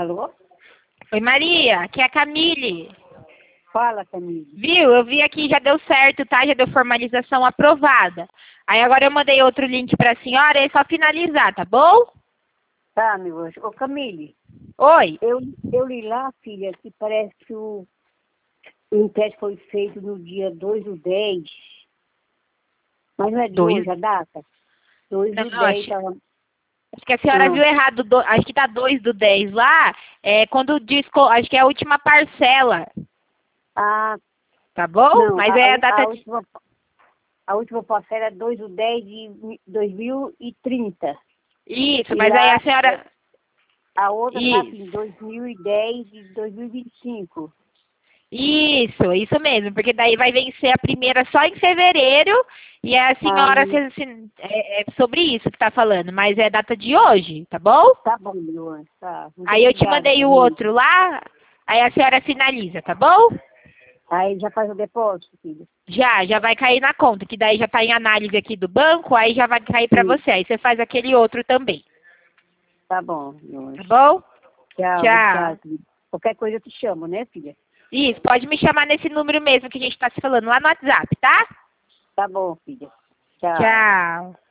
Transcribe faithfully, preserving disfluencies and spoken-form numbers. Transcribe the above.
Alô? Oi, Maria, aqui é a Camille. Fala, Camille. Viu? Eu vi aqui, já deu certo, tá? Já deu formalização aprovada. Aí agora eu mandei outro link pra senhora e é só finalizar, tá bom? Tá, meu anjo. Ô, Camille, Oi. eu, eu li lá, filha, que parece que o, o empréstimo foi feito no dia dois do dez. Mas não é de Dois? hoje a data? dois Não, do não, dez, acho, tava... acho que a senhora Ah, viu errado. Do, acho que tá dois do dez lá. É quando diz, co- acho que é a última parcela. ah, Tá bom? não, Mas a, é a a, data a de... última, a última parcela é dois do dez de dois mil e trinta. Isso, E mas aí lá, a senhora... a outra tá assim, Isso. dois mil e dez e dois mil e vinte e cinco. Isso, isso mesmo, porque daí vai vencer a primeira só em fevereiro e a Ah, senhora se- se- é, é sobre isso que tá falando, mas é data de hoje, tá bom? tá bom, meu anjo, tá. Muito Aí eu te obrigada, mandei o Camille. outro lá, aí a senhora finaliza, tá bom? Aí já faz o depósito, filha. Já, já vai cair na conta, que daí já tá em análise aqui do banco, aí já vai cair pra Sim, você, aí você faz aquele outro também, tá bom, meu tá anjo. bom? Tchau, Tchau. obrigada. Qualquer coisa eu te chamo, né, filha? Isso, pode me chamar nesse número mesmo que a gente tá se falando lá no WhatsApp, tá? Tá bom, filha. Tchau. Tchau.